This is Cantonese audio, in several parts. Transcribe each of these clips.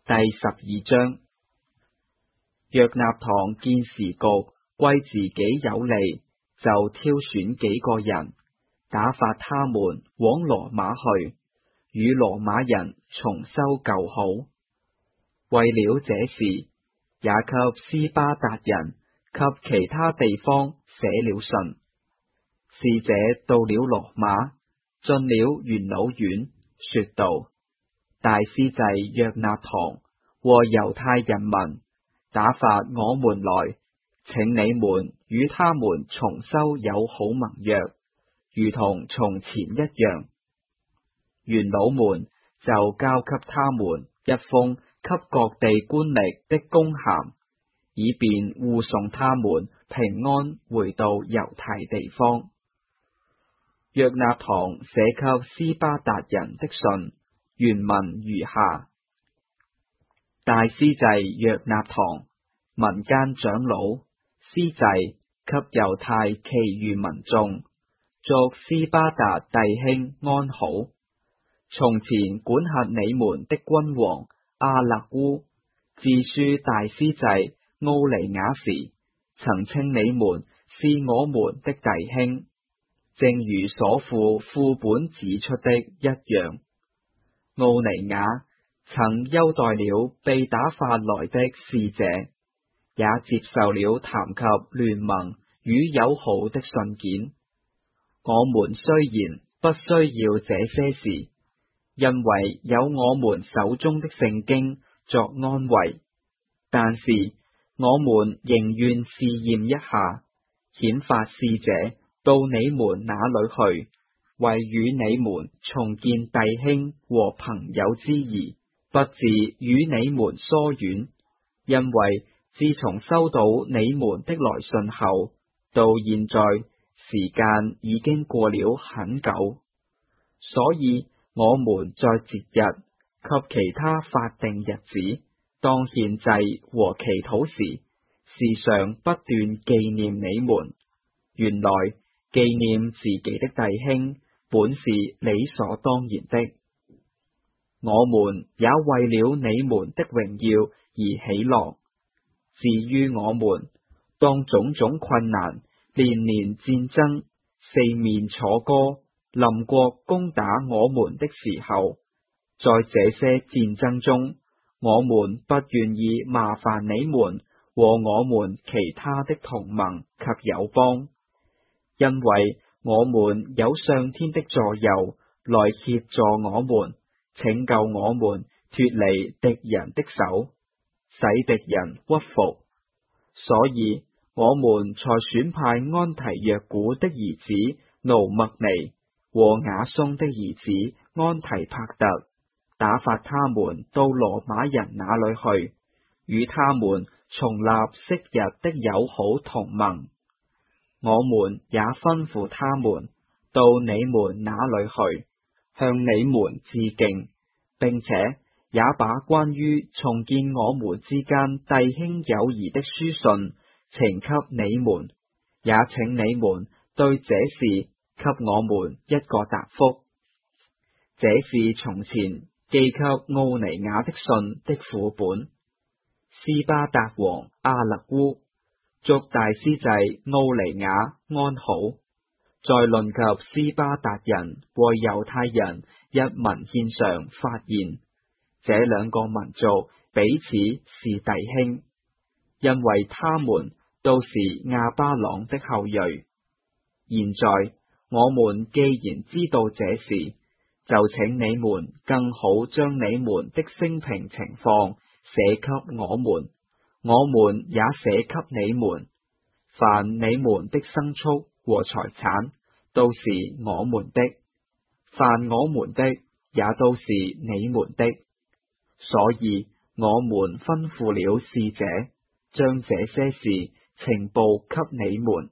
第12章。約納堂見時局歸自己有利，就挑選幾個人，打發他們往羅馬去，與羅馬人重修舊好。為了這事，也給斯巴達人及其他地方寫了信。使者到了羅馬，進了元老院，說道：大司祭約納堂和猶太人民，打發我們來，請你們與他們重修友好盟約，如同從前一樣。元老們就交給他們一封給各地官吏的公函，以便護送他們平安回到猶太地方。約納堂寫給斯巴達人的信，原文如下：大司祭約納堂、民間長老、司祭及猶太其餘民眾，祝斯巴達弟兄安好。從前管轄你們的君王阿勒烏，致書大司祭奧尼雅時，曾稱你們是我們的弟兄，正如所附副本指出的一樣。奧尼雅曾優待了被打發來的使者，也接受了談及聯盟與友好的信件。我們雖然不需要這些事，因為有我們手中的聖經作安慰，但是我們仍願試驗一下，遣發使者到你們那裏去，為與你們重建弟兄和朋友之誼，不致與你們疏遠。因為自從收到你們的來信後，到現在時間已經過了很久，所以我們在節日及其他法定日子，當獻祭和祈禱時，時常不斷紀念你們。原來紀念自己的弟兄本是理所當然的。我們也為了你們的榮耀而喜樂。至於我們，當種種困難、連連戰爭、四面楚歌臨國攻打我們的時候，在這些戰爭中，我們不願意麻煩你們和我們其他的同盟及友邦，因為我們有上天的助佑來協助我們，拯救我們脫離敵人的手，使敵人屈服。所以我們才選派安提約古的兒子奴默尼和雅松的兒子安提帕特，打發他們到羅馬人那裏去，與他們重立昔日的友好同盟。我們也吩咐他們到你們那裏去，向你們致敬，並且也把關於重建我們之間弟兄友誼的書信呈給你們，也請你們對這事給我們一個答覆。這是從前寄給奧尼雅的信的副本。斯巴達王阿勒烏，祝大司祭奧尼雅安好。在論及斯巴達人和猶太人一文獻上發現，這兩個民族彼此是弟兄，因為他們都是亞巴郎的後裔。現在我們既然知道這事，就請你們更好將你們的生平情況寫給我們，我們也寫給你們。凡你們的牲畜和財產都是我們的，凡我們的也都是你們的。所以我們吩咐了使者，將這些事呈報給你們。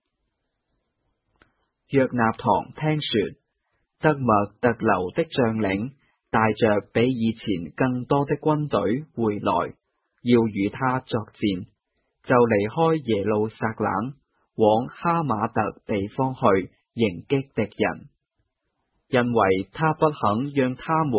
約納堂聽說得麥特流的將領帶着比以前更多的軍隊回來，要與他作戰，就離開耶路撒冷，往哈馬特地方去迎擊敵人，因為他不肯讓他們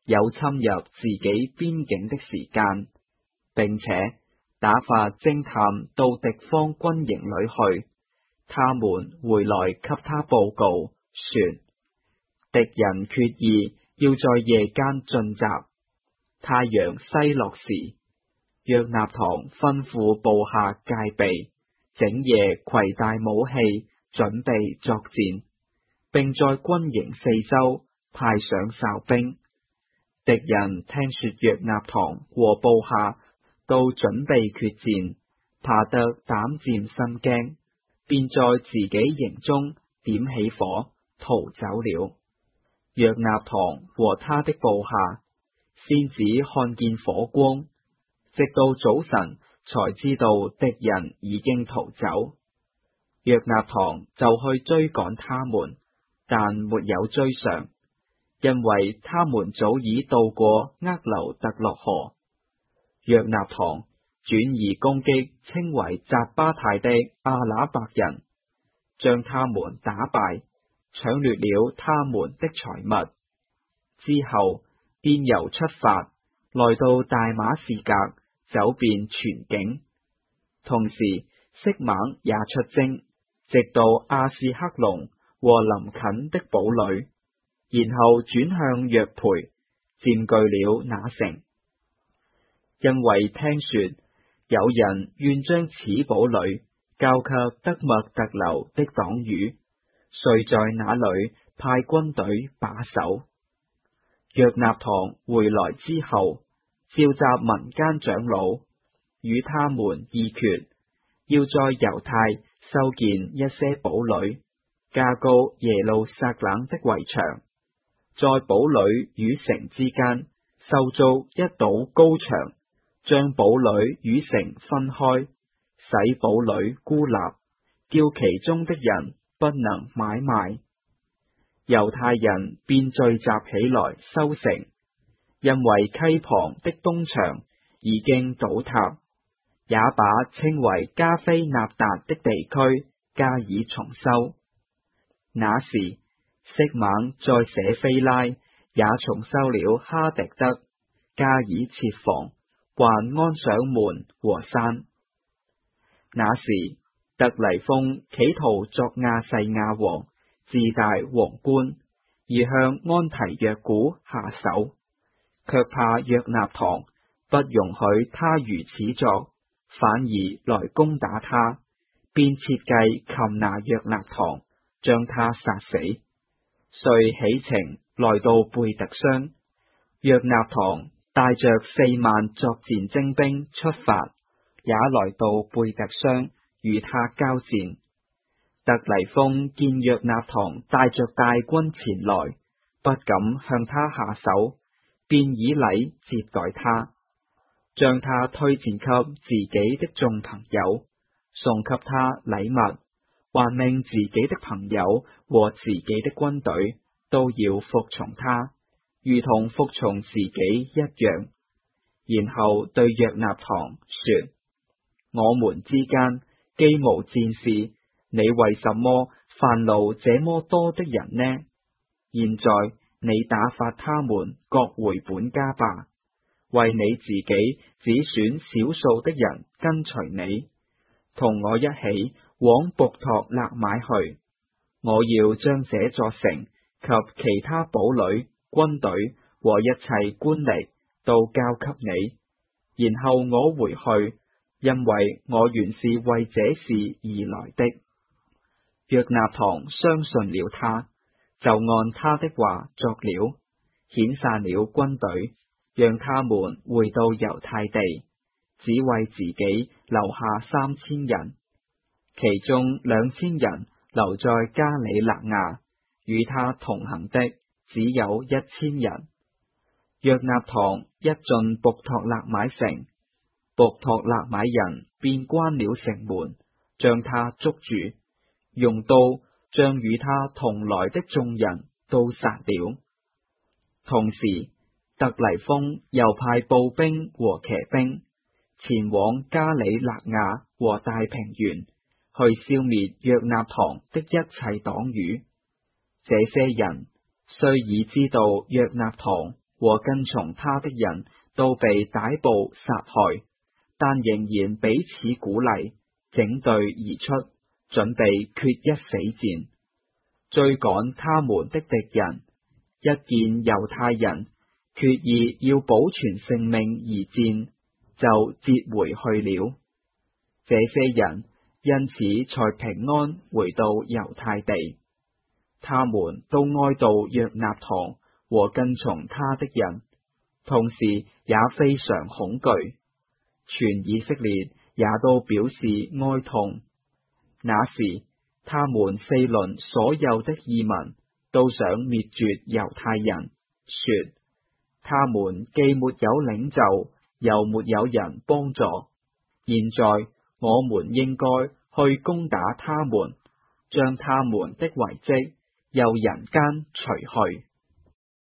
有侵入自己邊境的時間，並且打發偵探到敵方軍營裏去。他們回來給他報告說，敵人決意要在夜間進襲。太陽西落時，約納堂吩咐部下戒備，整夜攜帶武器，準備作戰，並在軍營四周派上哨兵。敵人聽說約納堂和部下都準備決戰，怕得膽戰心驚，便在自己營中點起火，逃走了。約納堂和他的部下先只看見火光，直到早晨才知道敵人已經逃走。約納堂就去追趕他們，但沒有追上，因為他們早已渡過厄留特洛河。約納堂轉而攻擊稱為扎巴太的阿那伯人，將他們打敗，搶掠了他們的財物。之後便由出發，來到大馬士革，走遍全境。同時色猛也出征，直到亞士克隆和臨近的堡壘，然後轉向約培，佔據了那城。因為聽說有人願將此堡壘交給德默特留的黨羽，遂在那裏派軍隊把守。約納堂回來之後，召集民間長老，與他們議決，要在猶太修建一些堡壘，加高耶路撒冷的圍牆，在堡壘與城之間修築一堵高牆，將堡壘與城分開，使堡壘孤立，叫其中的人不能買賣。猶太人便聚集起來修城，因為溪旁的東牆已經倒塌，也把稱為加菲納達的地區加以重修。那時色猛在舍菲拉也重修了哈迪德，加以設防，還安上門和山。那時特黎風企圖作亞細亞王，自戴皇冠，而向安提約古下手，卻怕約納堂不容許他如此作，反而來攻打他，便設計擒拿約納堂，將他殺死。遂起程來到貝特商，約納堂帶着4萬作戰精兵出發，也來到貝特商與他交戰。特黎風見約納堂帶着大軍前來，不敢向他下手，便以禮接待他，將他推薦給自己的眾朋友，送給他禮物，還命自己的朋友和自己的軍隊都要服從他，如同服從自己一樣。然後對約納堂說：我們之間既無戰事，你為什麼煩惱這麼多的人呢？現在你打發他們各回本家吧，為你自己只選少數的人跟隨你，同我一起往卜托勒買去。我要將這座城及其他堡壘、軍隊和一切官吏都交給你，然後我回去，因為我原是為這事而來的。約納堂相信了他，就按他的話作了，遣散了軍隊，讓他們回到猶太地，只為自己留下3000人，其中2000人留在加里肋亞，與他同行的只有1000人。約納堂一進卜托勒買城，卜托勒買人便關了城門，將他捉住，用刀將與他同來的眾人都殺了。同時特黎風又派步兵和騎兵前往加里肋亞和大平原，去消滅約納堂的一切黨羽。這些人雖已知道約納堂和跟從他的人都被逮捕殺害，但仍然彼此鼓勵，整隊而出，準備決一死戰，追趕他們的敵人。一見猶太人決意要保存性命而戰，就折回去了。這些人因此才平安回到猶太地。他們都哀悼約納堂和跟從他的人，同時也非常恐懼。全以色列也都表示哀痛。那時，他們四鄰所有的異民都想滅絕猶太人，說：他們既沒有領袖，又沒有人幫助，現在我們應該去攻打他們，將他們的遺跡由人間除去。